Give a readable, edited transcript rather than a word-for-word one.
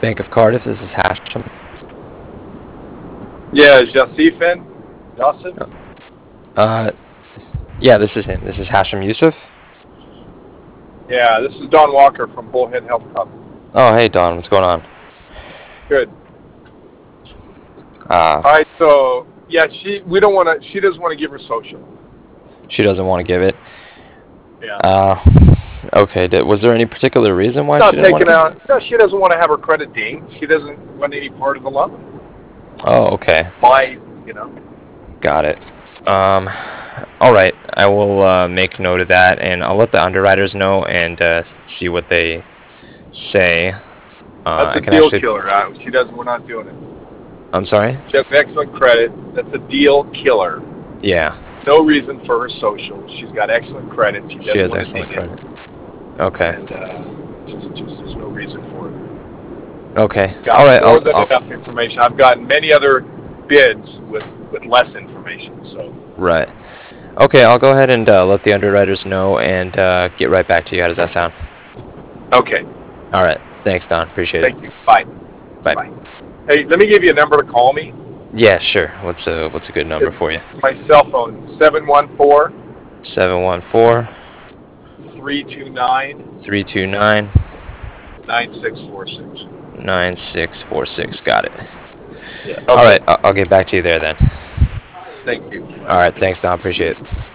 Bank of Cardiff, this is Hashem. Yeah, is Yasif in? Yasif? Yeah, this is him. This is Hashem Yusuf. Yeah, this is Don Walker from Bullhead Health Club. Oh, hey Don, what's going on? Good. All right, so yeah, she doesn't want to give her social. She doesn't want to give it. Yeah. Okay. Was there any particular reason why Not she didn't want taking to? out. No, she doesn't want to have her credit dinged. She doesn't want any part of the loan. Oh, okay. Got it. All right. I will make note of that, and I'll let the underwriters know and see what they say. That's a deal killer. She doesn't. We're not doing it. I'm sorry? She has excellent credit. That's a deal killer. Yeah. No reason for her social. She's got excellent credit. She has excellent credit. Okay. And just there's no reason for it. Okay. All right. More than enough information. I've gotten many other bids with less information. So. Right. Okay. I'll go ahead and let the underwriters know and get right back to you. How does that sound? Okay. All right. Thanks, Don. Appreciate it. Thank you. Bye. Bye. Hey, let me give you a number to call me. Yeah, sure. What's a good number for you? My cell phone, 714 329 9646. 9646. Got it. Yeah. Okay. All right. I'll get back to you there then. Thank you. All right. Thanks, Don. Appreciate it.